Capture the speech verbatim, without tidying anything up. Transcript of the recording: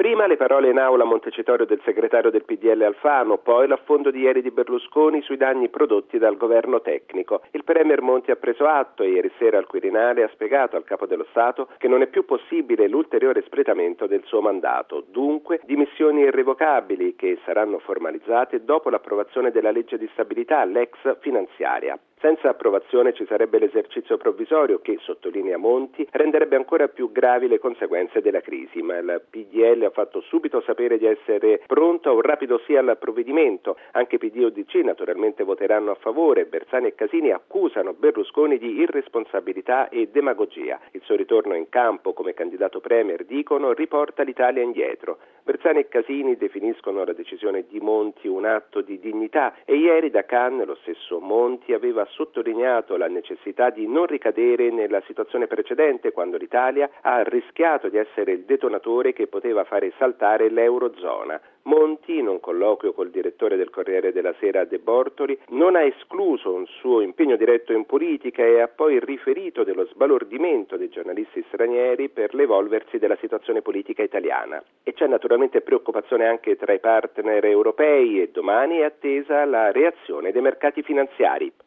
Prima le parole in aula a Montecitorio del segretario del P D L Alfano, poi l'affondo di ieri di Berlusconi sui danni prodotti dal governo tecnico. Il premier Monti ha preso atto e ieri sera al Quirinale ha spiegato al Capo dello Stato che non è più possibile l'ulteriore espletamento del suo mandato, dunque dimissioni irrevocabili che saranno formalizzate dopo l'approvazione della legge di stabilità, l'ex finanziaria. Senza approvazione ci sarebbe l'esercizio provvisorio che, sottolinea Monti, renderebbe ancora più gravi le conseguenze della crisi, ma il P D L ha fatto subito sapere di essere pronto a un rapido sì al provvedimento. Anche P D e U D C naturalmente voteranno a favore. Bersani e Casini accusano Berlusconi di irresponsabilità e demagogia. Il suo ritorno in campo come candidato premier, dicono, riporta l'Italia indietro. Bersani e Casini definiscono la decisione di Monti un atto di dignità e ieri da Cannes lo stesso Monti aveva sottolineato la necessità di non ricadere nella situazione precedente, quando l'Italia ha rischiato di essere il detonatore che poteva fare saltare l'Eurozona. Monti, in un colloquio col direttore del Corriere della Sera De Bortoli, non ha escluso un suo impegno diretto in politica e ha poi riferito dello sbalordimento dei giornalisti stranieri per l'evolversi della situazione politica italiana. E c'è naturalmente preoccupazione anche tra i partner europei e domani è attesa la reazione dei mercati finanziari.